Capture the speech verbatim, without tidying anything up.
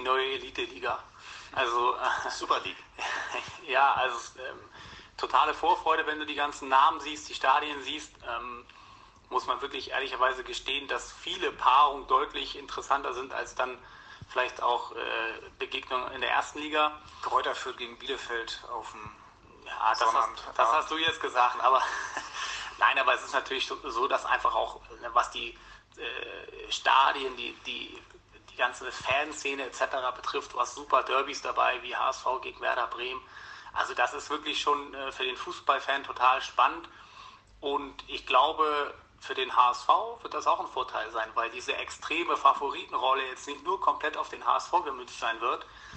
die neue Elite-Liga. Also äh, Super League. Ja, also ähm, totale Vorfreude, wenn du die ganzen Namen siehst, die Stadien siehst. Ähm, muss man wirklich ehrlicherweise gestehen, dass viele Paarungen deutlich interessanter sind als dann vielleicht auch äh, Begegnungen in der ersten Liga. Kräuter Fürth gegen Bielefeld auf dem Ja, das, hast, Sonnabend. das hast du jetzt gesagt, aber nein, aber es ist natürlich so, dass einfach auch, was die äh, Stadien, die, die, die ganze Fanszene et cetera betrifft, du hast super Derbys dabei, wie H S V gegen Werder Bremen. Also das ist wirklich schon äh, für den Fußballfan total spannend und ich glaube, für den H S V wird das auch ein Vorteil sein, weil diese extreme Favoritenrolle jetzt nicht nur komplett auf den H S V gemünzt sein wird,